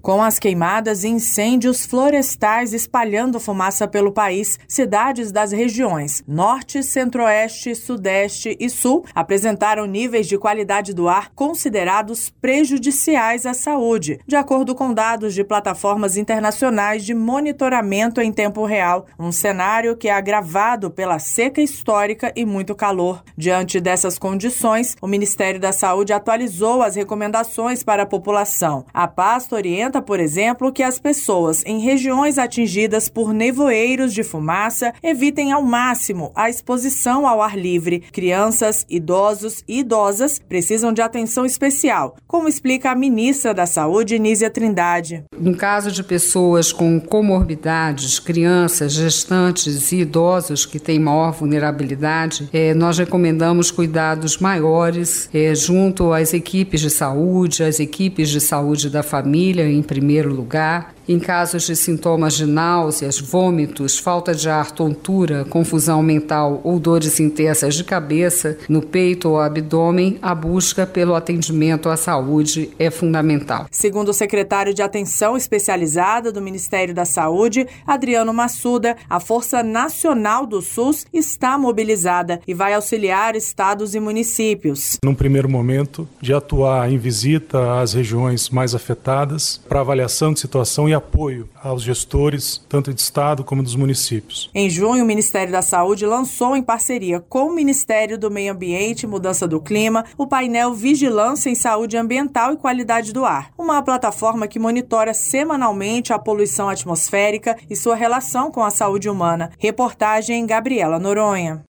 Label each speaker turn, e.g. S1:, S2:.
S1: Com as queimadas e incêndios florestais espalhando fumaça pelo país, cidades das regiões Norte, Centro-Oeste, Sudeste e Sul apresentaram níveis de qualidade do ar considerados prejudiciais à saúde, de acordo com dados de plataformas internacionais de monitoramento em tempo real, um cenário que é agravado pela seca histórica e muito calor. Diante dessas condições, o Ministério da Saúde atualizou as recomendações para a população. A pasta orienta, por exemplo, que as pessoas em regiões atingidas por nevoeiros de fumaça evitem ao máximo a exposição ao ar livre. Crianças, idosos e idosas precisam de atenção especial, como explica a ministra da Saúde, Nízia Trindade.
S2: No caso de pessoas com comorbidades, crianças, gestantes e idosos que têm maior vulnerabilidade, nós recomendamos cuidados maiores junto às equipes de saúde, às equipes de saúde da família, em primeiro lugar. Em casos de sintomas de náuseas, vômitos, falta de ar, tontura, confusão mental ou dores intensas de cabeça, no peito ou abdômen, a busca pelo atendimento à saúde é fundamental.
S1: Segundo o secretário de Atenção Especializada do Ministério da Saúde, Adriano Massuda, a Força Nacional do SUS está mobilizada e vai auxiliar estados e municípios.
S3: Num primeiro momento, de atuar em visita às regiões mais afetadas, para avaliação de situação e apoio aos gestores, tanto de estado como dos municípios.
S1: Em junho, o Ministério da Saúde lançou, em parceria com o Ministério do Meio Ambiente e Mudança do Clima, o painel Vigilância em Saúde Ambiental e Qualidade do Ar, uma plataforma que monitora semanalmente a poluição atmosférica e sua relação com a saúde humana. Reportagem Gabriela Noronha.